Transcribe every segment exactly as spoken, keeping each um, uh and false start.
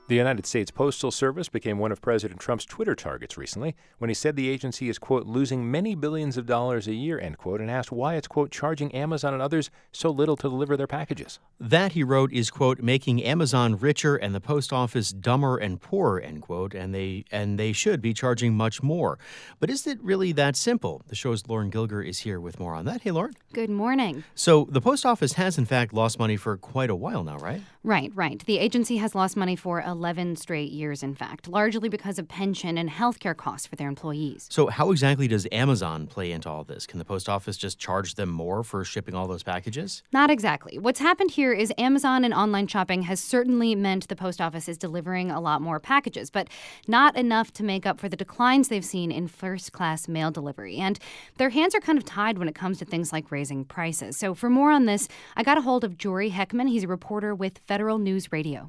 The United States Postal Service became one of President Trump's Twitter targets recently when he said the agency is, quote, losing many billions of dollars a year, end quote, and asked why it's, quote, charging Amazon and others so little to deliver their packages. That, he wrote, is, quote, making Amazon richer and the post office dumber and poorer, end quote, and they and they should be charging much more. But is it really that simple? The show's Lauren Gilger is here with more on that. Hey, Lauren. Good morning. So the post office has, in fact, lost money for quite a while now, right? Right, right. The agency has lost money for eleven straight years, in fact, largely because of pension and healthcare costs for their employees. So how exactly does Amazon play into all this? Can the post office just charge them more for shipping all those packages? Not exactly. What's happened here is Amazon and online shopping has certainly meant the post office is delivering a lot more packages, but not enough to make up for the declines they've seen in first-class mail delivery. And their hands are kind of tied when it comes to things like raising prices. So for more on this, I got a hold of Jory Heckman. He's a reporter with Federal News Radio.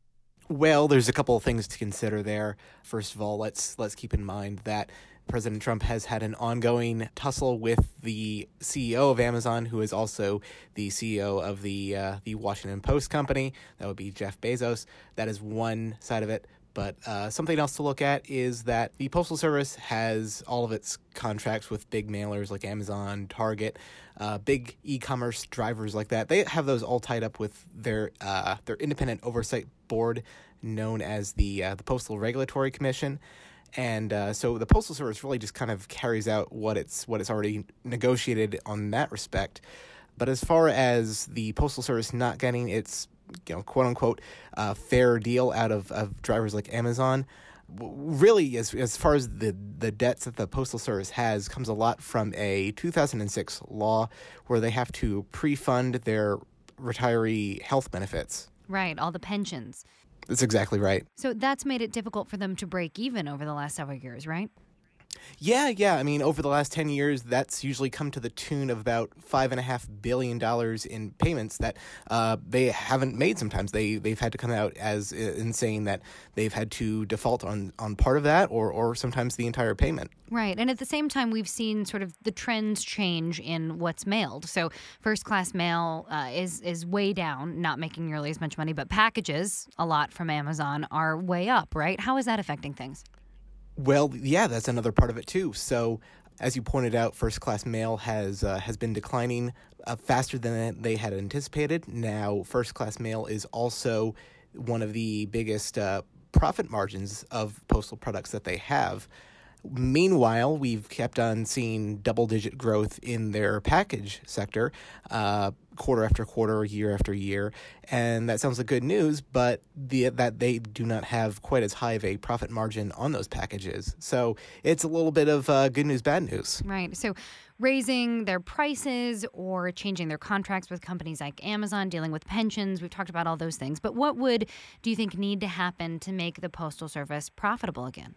Well, there's a couple of things to consider there. First of all, let's let's keep in mind that President Trump has had an ongoing tussle with the C E O of Amazon, who is also the C E O of the uh, the Washington Post company. That would be Jeff Bezos. That is one side of it. But uh, something else to look at is that the Postal Service has all of its contracts with big mailers like Amazon, Target, uh, big e-commerce drivers like that. They have those all tied up with their uh, their independent oversight board known as the uh, the Postal Regulatory Commission. And uh, so the Postal Service really just kind of carries out what it's what it's already negotiated on that respect. But as far as the Postal Service not getting its, you know, quote unquote, uh, fair deal out of, of drivers like Amazon, really, as as far as the, the debts that the Postal Service has, comes a lot from a two thousand six law where they have to pre-fund their retiree health benefits. Right, all the pensions. That's exactly right. So that's made it difficult for them to break even over the last several years, right? Yeah, yeah. I mean, over the last ten years, that's usually come to the tune of about five and a half billion dollars in payments that uh, they haven't made. Sometimes they they've had to come out as uh, in saying that they've had to default on, on part of that, or or sometimes the entire payment. Right, and at the same time, we've seen sort of the trends change in what's mailed. So first class mail uh, is is way down, not making nearly as much money, but packages, a lot from Amazon, are way up. Right? How is that affecting things? Well, yeah, that's another part of it, too. So, as you pointed out, first-class mail has uh, has been declining uh, faster than they had anticipated. Now, first-class mail is also one of the biggest uh, profit margins of postal products that they have. Meanwhile, we've kept on seeing double-digit growth in their package sector, uh, quarter after quarter, year after year, and that sounds like good news, but the, that they do not have quite as high of a profit margin on those packages. So it's a little bit of uh, good news, bad news. Right. So raising their prices or changing their contracts with companies like Amazon, dealing with pensions, we've talked about all those things. But what would, do you think, need to happen to make the Postal Service profitable again?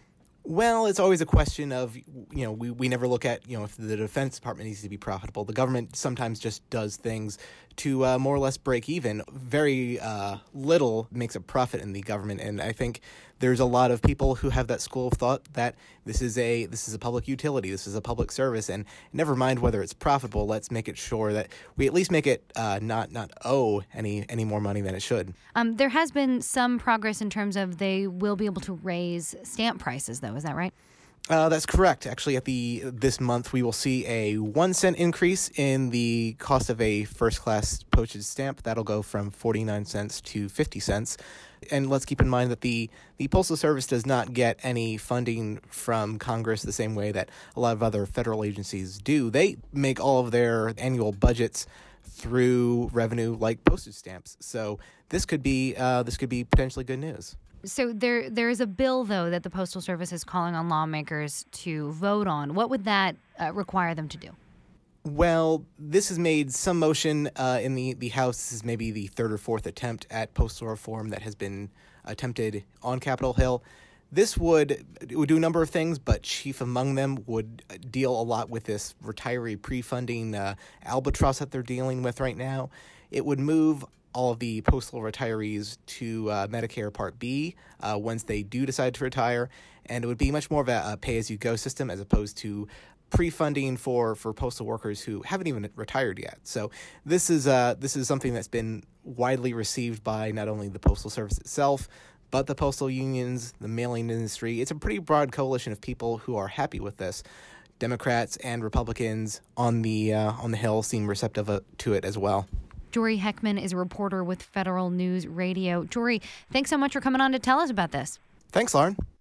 Well, it's always a question of, you know, we, we never look at, you know, if the Defense Department needs to be profitable. The government sometimes just does things to uh, more or less break even. Very uh, little makes a profit in the government, and I think there's a lot of people who have that school of thought that this is a this is a public utility, this is a public service, and never mind whether it's profitable. Let's make it sure that we at least make it uh, not not owe any any more money than it should. Um, there has been some progress in terms of they will be able to raise stamp prices, though. Is that right? Uh, that's correct. Actually, at the this month, we will see a one cent increase in the cost of a first-class postage stamp. That'll go from forty-nine cents to fifty cents. And let's keep in mind that the, the Postal Service does not get any funding from Congress the same way that a lot of other federal agencies do. They make all of their annual budgets through revenue like postage stamps. So this could be uh, this could be potentially good news. So there there is a bill, though, that the Postal Service is calling on lawmakers to vote on. What would that uh, require them to do? Well, this has made some motion uh, in the, the House. This is maybe the third or fourth attempt at postal reform that has been attempted on Capitol Hill. This would, it would do a number of things, but chief among them would deal a lot with this retiree pre-funding uh, albatross that they're dealing with right now. It would move all of the postal retirees to uh, Medicare Part B uh, once they do decide to retire, and it would be much more of a, a pay-as-you-go system as opposed to pre-funding for, for postal workers who haven't even retired yet. So this is uh, this is something that's been widely received by not only the Postal Service itself, but the postal unions, the mailing industry, it's a pretty broad coalition of people who are happy with this. Democrats and Republicans on the uh, on the Hill seem receptive uh, to it as well. Jory Heckman is a reporter with Federal News Radio. Jory, thanks so much for coming on to tell us about this. Thanks, Lauren.